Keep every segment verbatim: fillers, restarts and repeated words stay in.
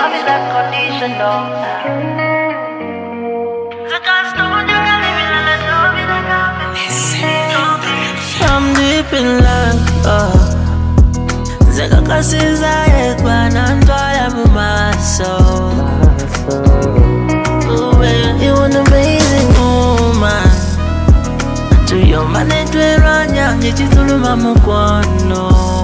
love is unconditional. I'm deep in love, oh. Zekakasiza ekwana ntwala mu maso. You're an amazing woman. To your man etweranya ngechituluma mukwano.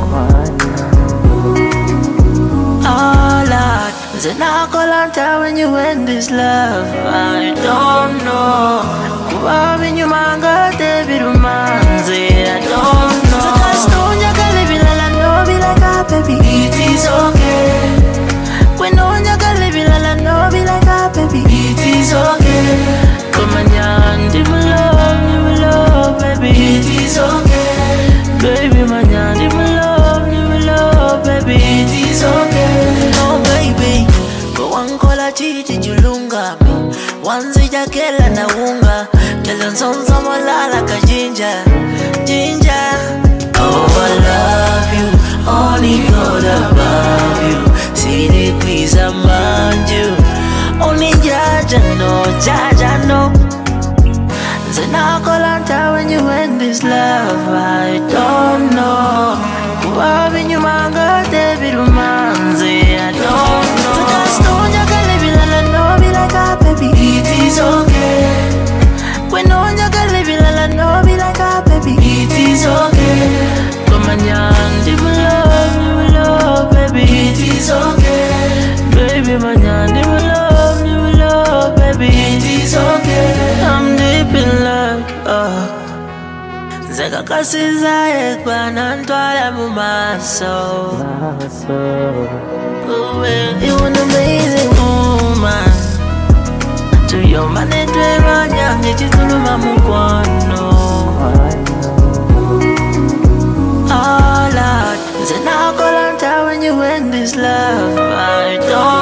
Oh Lord, zenakolanta when you end this love. I don't know. Kubabi nyumanga tebirumanze. I don't know. Zakastonya kalibila no be like a baby. It is okay. When onya kalibila no be like a baby. It is okay. Come on, yan, give me love, give me love, baby. It is okay. Baby, man, yan, give me love, give me love, baby. It is okay. No, baby. Go one kola chichi julunga me. One zija kela na unga. Tell some malala ka ginger, ginger. Oh, I love you. Only God above you. See the please among you. Only Jaja no, Jaja no. Zenakolanta when you end this love. I don't know. Kubabi nyumanga tebirumanze. I don't know. Zakastonya kalibila no be like a baby. It is okay. When onya kalibila no be like a baby. It is okay. Come on, yan, give me love, give me love, baby. It is okay. Baby, man, yan, give me love, give me love, baby. It is okay. I'm deep in love, oh. Zekakasiza ekwana ntwala mu maso. You're an amazing woman. To your man etweranya ngechituluma mukwano. Oh Lord, zenakolanta when you end this love. I don't